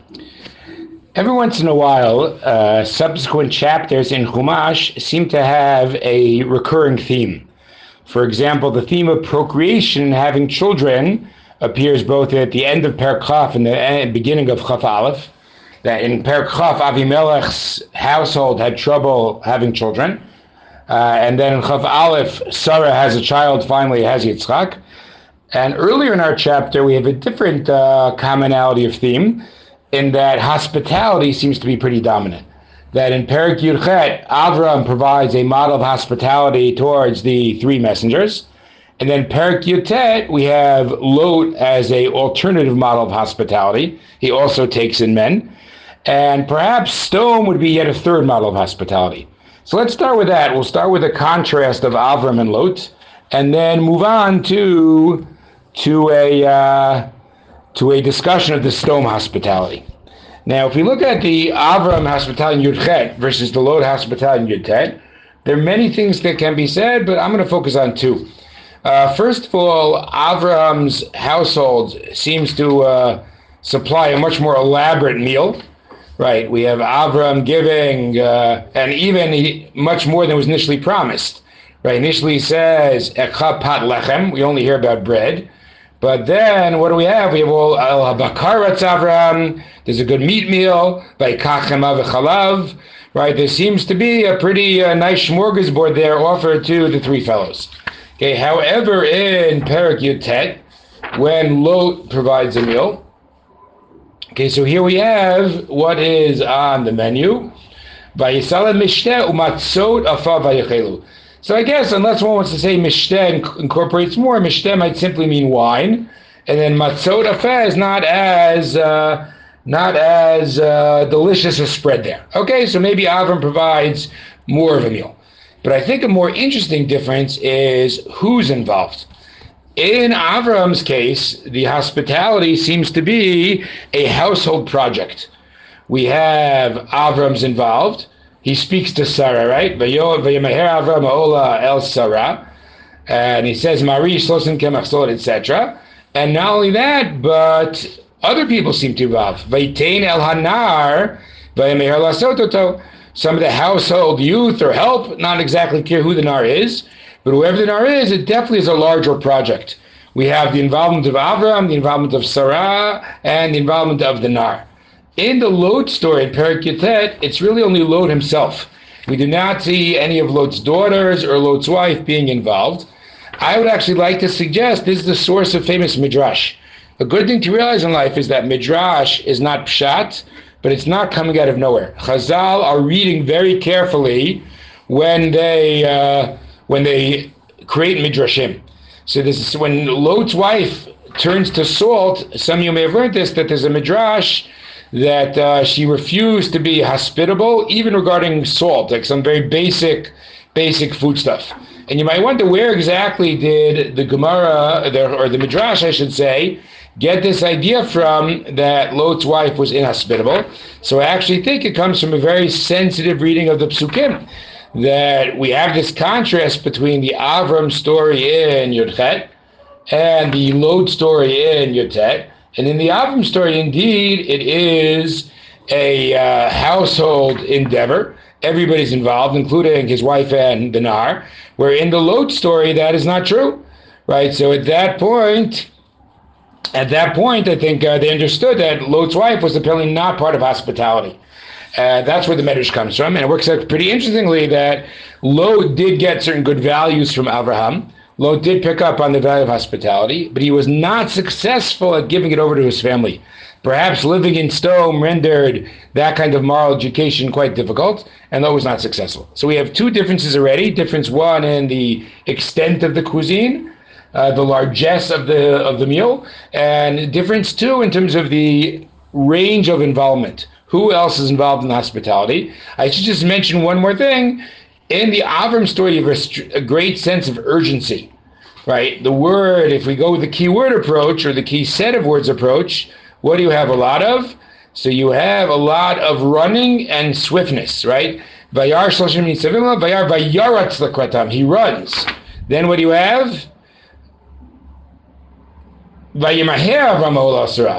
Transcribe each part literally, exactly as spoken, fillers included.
Every once in a while, uh, subsequent chapters in Chumash seem to have a recurring theme. For example, the theme of procreation and having children appears both at the end of Perek Chaf and the beginning of Chaf Aleph. That in Perek Chaf, Avimelech's household had trouble having children. Uh, and then in Chaf Aleph, Sarah has a child, finally has Yitzchak. And earlier in our chapter, we have a different uh, commonality of theme, in that hospitality seems to be pretty dominant. That in Perek Yudchet, Avram provides a model of hospitality towards the three messengers. And then Perek Yutet, we have Lot as a alternative model of hospitality. He also takes in men. And perhaps Stone would be yet a third model of hospitality. So let's start with that. We'll start with a contrast of Avram and Lot, and then move on to, to a... Uh, to a discussion of the Stone hospitality. Now, if we look at the Avram hospitality in Yudchet versus the Lot hospitality in Yudtet, there are many things that can be said, but I'm going to focus on two. Uh, first of all, Avram's household seems to uh, supply a much more elaborate meal. Right, we have Avram giving, uh, and even he, much more than was initially promised. Right, initially he says, Echa pat lechem, we only hear about bread. But then, what do we have? We have all al habakaratz Avram. There's a good meat meal by kachem avechalav. Right? There seems to be a pretty uh, nice smorgasbord there offered to the three fellows. Okay. However, in Perek Yutet, when Lot provides a meal, okay. So here we have what is on the menu. Vayisala mishteh umatzot afa vayachelu. So I guess unless one wants to say mishteh incorporates more, mishteh might simply mean wine, and then matzot afeh is not as uh, not as uh, delicious a spread there. Okay, so maybe Avram provides more of a meal, but I think a more interesting difference is who's involved. In Avram's case, the hospitality seems to be a household project. We have Avram's involved. He speaks to Sarah, right? El Sarah, and he says, "Mari et cetera" And not only that, but other people seem to involve. El Hanar, some of the household youth or help, not exactly clear who the Nar is, but whoever the Nar is, it definitely is a larger project. We have the involvement of Avram, the involvement of Sarah, and the involvement of the Nar. In the Lot story in Perek Yutet, it's really only Lot himself. We do not see any of Lot's daughters or Lot's wife being involved. I would actually like to suggest this is the source of famous Midrash. A good thing to realize in life is that Midrash is not pshat, but it's not coming out of nowhere. Chazal are reading very carefully when they uh, when they create Midrashim. So this is when Lot's wife turns to salt. Some of you may have learned this, that there's a Midrash that uh, she refused to be hospitable, even regarding salt, like some very basic, basic food stuff. And you might wonder, where exactly did the Gemara, or the Midrash, I should say, get this idea from that Lot's wife was inhospitable? So I actually think it comes from a very sensitive reading of the Psukim, that we have this contrast between the Avram story in Yudchet and the Lot story in Yutet. And in the Avram story, indeed, it is a uh, household endeavor. Everybody's involved, including his wife and the Nar. Where in the Lot story, that is not true, right? So at that point, at that point, I think uh, they understood that Lot's wife was apparently not part of hospitality. Uh, that's where the Medrash comes from, and it works out pretty interestingly that Lot did get certain good values from Abraham. Lot did pick up on the value of hospitality, but he was not successful at giving it over to his family. Perhaps living in Stone rendered that kind of moral education quite difficult, and Lot was not successful. So we have two differences already. Difference one in the extent of the cuisine, uh, the largesse of the of the meal, and difference two in terms of the range of involvement. Who else is involved in hospitality? I should just mention one more thing. In the Avram story, you have a great sense of urgency, right? The word, if we go with the key word approach or the key set of words approach, what do you have a lot of? So you have a lot of running and swiftness, right? Vayar shloshim nitzavim, vayar vayaratz lekratam. He runs. Then what do you have? Vayimaher Avram ol asara.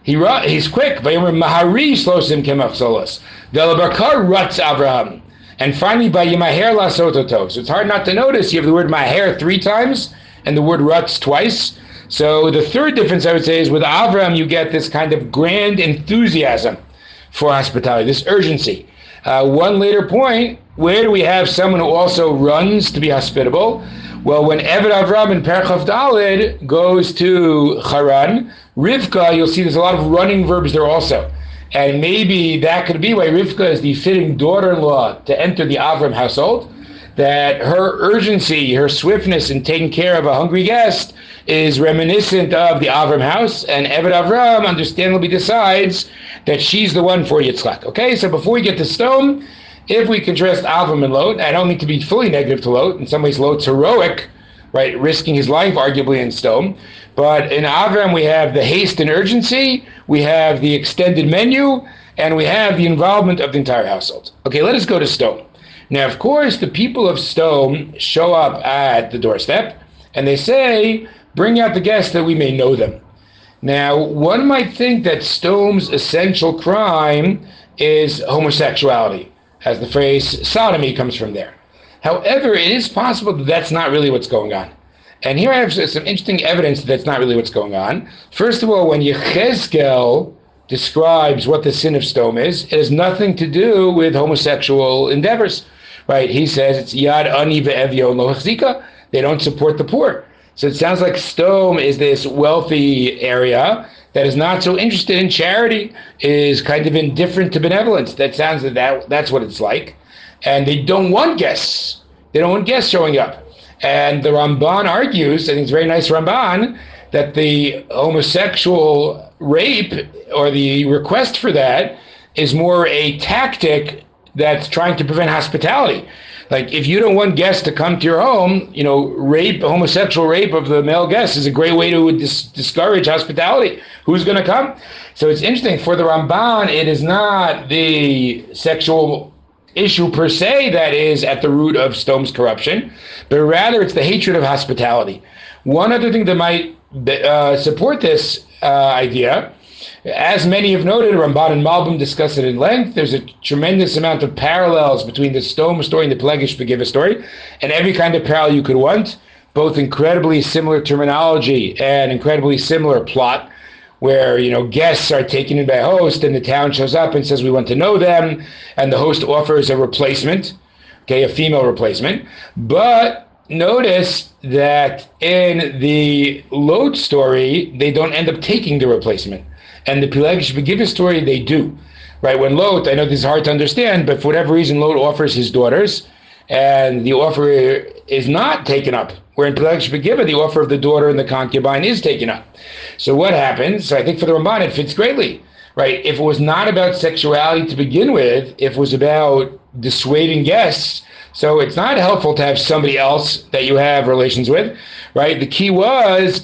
He ru- he's quick. Vayomer Mahari Shlosim Kemach Solos. Velabakar Rutz Avraham. And finally, by Yimaher Lasototo. So it's hard not to notice you have the word Maher three times and the word Rutz twice. So the third difference I would say is with Avraham you get this kind of grand enthusiasm for hospitality, this urgency. Uh, one later point, where do we have someone who also runs to be hospitable? Well, when Eved Avram in Perchav Daled goes to Haran, Rivka, you'll see there's a lot of running verbs there also. And maybe that could be why Rivka is the fitting daughter-in-law to enter the Avram household, that her urgency, her swiftness in taking care of a hungry guest is reminiscent of the Avram house, and Eved Avram understandably decides that she's the one for Yitzchak. Okay, so before we get to Stone, if we contrast Avram and Lot, I don't need to be fully negative to Lot. In some ways, Lot's heroic, right, risking his life arguably in Stone. But in Avram, we have the haste and urgency, we have the extended menu, and we have the involvement of the entire household. Okay, let us go to Stone. Now, of course, the people of Stone show up at the doorstep, and they say, bring out the guests that we may know them. Now, one might think that Stone's essential crime is homosexuality, as the phrase sodomy comes from there. However, it is possible that that's not really what's going on. And here I have some interesting evidence that that's not really what's going on. First of all, when Yechezkel describes what the sin of Stone is, it has nothing to do with homosexual endeavors, right? He says it's Yad Ani ve'Evyon lo hachzika. They don't support the poor. So it sounds like Stone is this wealthy area that is not so interested in charity, is kind of indifferent to benevolence. That sounds like that, that's what it's like. And they don't want guests. They don't want guests showing up. And the Ramban argues, I think it's very nice Ramban, that the homosexual rape or the request for that is more a tactic that's trying to prevent hospitality. Like, if you don't want guests to come to your home, you know, rape, homosexual rape of the male guests is a great way to dis- discourage hospitality. Who's going to come? So it's interesting. For the Ramban, it is not the sexual issue per se that is at the root of Stone's corruption, but rather it's the hatred of hospitality. One other thing that might uh, support this uh, idea, as many have noted, Ramban and Malbim discuss it in length, there's a tremendous amount of parallels between the Stone story and the Pelegish Begiva story, and every kind of parallel you could want, both incredibly similar terminology and incredibly similar plot, where, you know, guests are taken in by a host and the town shows up and says we want to know them, and the host offers a replacement, okay, a female replacement. But notice that in the Lot story, they don't end up taking the replacement. And the Pelegish Begiva story, they do. Right, when Lot, I know this is hard to understand, but for whatever reason, Lot offers his daughters, and the offer is not taken up. Where in Pelegish Begiva, the offer of the daughter and the concubine is taken up. So what happens? So I think for the Ramban, it fits greatly. Right, if it was not about sexuality to begin with, if it was about dissuading guests, so it's not helpful to have somebody else that you have relations with, right? The key was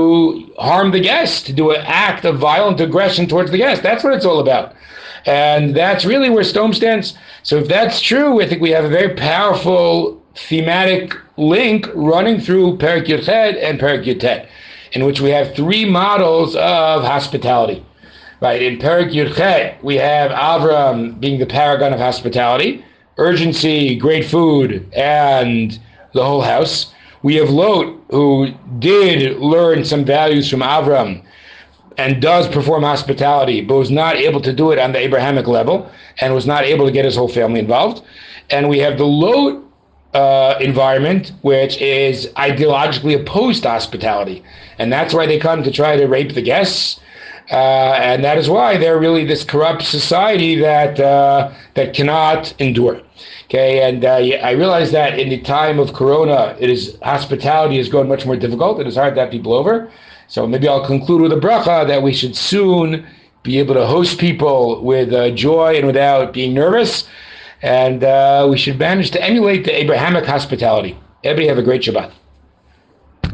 to harm the guest, to do an act of violent aggression towards the guest. That's what it's all about. And that's really where Stone stands. So if that's true, I think we have a very powerful thematic link running through Perek Yud Chet and Perek Yud Tet, in which we have three models of hospitality. Right, in Perek Yud Chet, we have Avram being the paragon of hospitality, urgency, great food, and the whole house. We have Lot, who did learn some values from Avram and does perform hospitality, but was not able to do it on the Abrahamic level and was not able to get his whole family involved. And we have the Lot uh, environment, which is ideologically opposed to hospitality. And that's why they come to try to rape the guests. Uh, and that is why they're really this corrupt society that uh, that cannot endure. Okay, and uh, I realize that in the time of Corona, it is hospitality is going much more difficult. It is hard to have people over. So maybe I'll conclude with a bracha that we should soon be able to host people with uh, joy and without being nervous. And uh, we should manage to emulate the Abrahamic hospitality. Everybody have a great Shabbat.